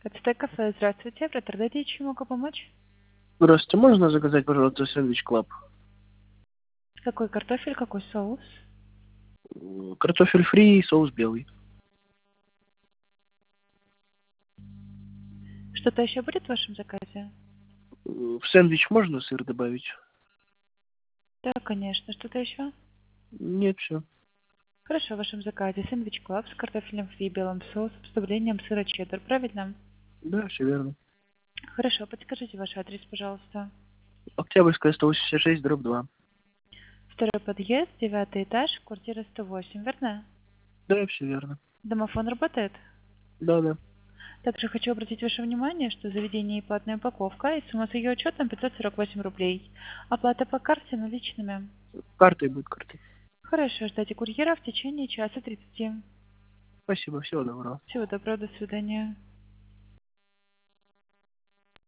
Это кафе. Здравствуйте. Продайте, чем могу помочь? Здравствуйте, можно заказать, пожалуйста, сэндвич клаб? Какой картофель, какой соус? Картофель фри и соус белый. Что-то еще будет в вашем заказе? В сэндвич можно сыр добавить? Да, конечно. Что-то еще? Нет, все. Хорошо, в вашем заказе сэндвич клаб с картофелем фри, белым соусом, с добавлением сыра чеддер. Правильно? Да, все верно. Хорошо, подскажите ваш адрес, пожалуйста. Октябрьская, 186, дробь 2. Второй подъезд, 9 этаж, квартира 108, верно? Да, все верно. Домофон работает? Да, да. Также хочу обратить ваше внимание, что заведение и платная упаковка, и сумма с ее учетом 548 рублей. Оплата по карте наличными. Картой будет картой. Хорошо, ждите курьера в течение часа 30. Спасибо, всего доброго. Всего доброго, до свидания.